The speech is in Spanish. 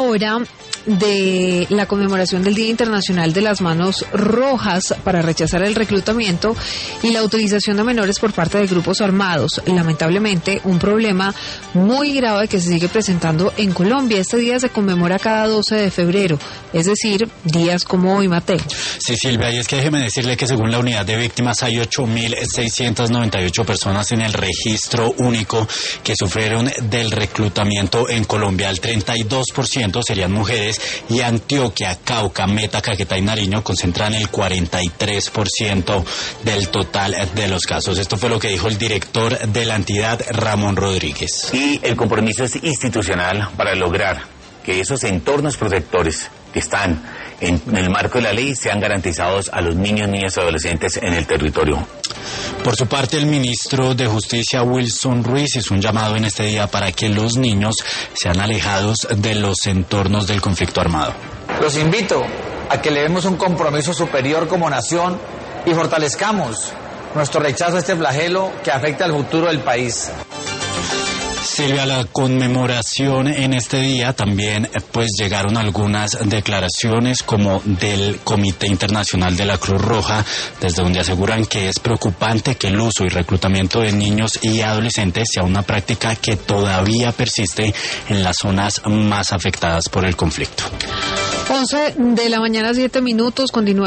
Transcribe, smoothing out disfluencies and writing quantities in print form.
ahora de la conmemoración del Día Internacional de las Manos Rojas para rechazar el reclutamiento y la utilización de menores por parte de grupos armados. Lamentablemente, un problema muy grave que se sigue presentando en Colombia. Este día se conmemora cada 12 de febrero, es decir, días como hoy, Mateo. Sí, Silvia, y es que déjeme decirle que según la unidad de víctimas hay 8.698 personas en el registro único que sufrieron del reclutamiento en Colombia. El 32% serían mujeres y Antioquia, Cauca, Meta, Caquetá y Nariño concentran el 43% del total de los casos. Esto fue lo que dijo el director de la entidad, Ramón Rodríguez. Y el compromiso es institucional para lograr que esos entornos protectores que están en el marco de la ley sean garantizados a los niños, niñas y adolescentes en el territorio. Por su parte, el ministro de Justicia, Wilson Ruiz, hizo un llamado en este día para que los niños sean alejados de los entornos del conflicto armado. Los invito a que le demos un compromiso superior como nación y fortalezcamos nuestro rechazo a este flagelo que afecta al futuro del país. Silvia, la conmemoración en este día también pues llegaron algunas declaraciones como del Comité Internacional de la Cruz Roja, desde donde aseguran que es preocupante que el uso y reclutamiento de niños y adolescentes sea una práctica que todavía persiste en las zonas más afectadas por el conflicto. 11 de la mañana, 7 minutos, continúa.